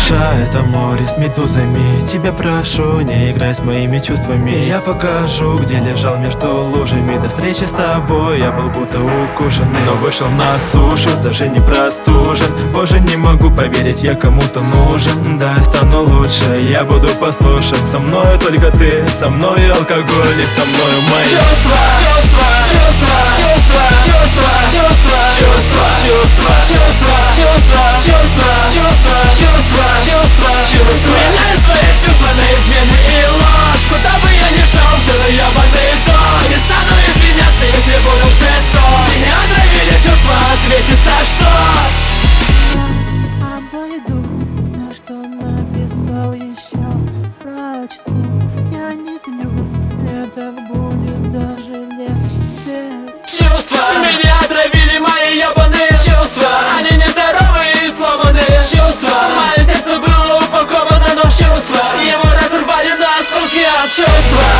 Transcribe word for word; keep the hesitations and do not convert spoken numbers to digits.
Душа — это море с медузами. Тебя прошу, не играй с моими чувствами. Я покажу, где лежал между лужами. До встречи с тобой я был будто укушенный, но вышел на сушу, даже не простужен. Боже, не могу поверить, я кому-то нужен. Да, я стану лучше, я буду послушен. Со мною только ты, со мной алкоголь и со мною мои чувства, чувства, чувства, чувства, чувства, чувства, чувства, чувства, чувства, чувства, чувства, чувства, чувства, чувства, чувства. Меняю свои чувства на измены и ложь. Куда бы я ни шел, все ебаный дождь. Не стану извиняться, если буду жесток. Меня отравили чувства, ответь за что? Обойдусь, то, что написал, еще раз прочту. Я не злюсь, мне так будет даже легче без Чувства, меня отравили мои ебаные чувства. Они нездоровые и сломанные чувства. Мое сердце было упаковано, но чувства его разорвали на осколки от чувства.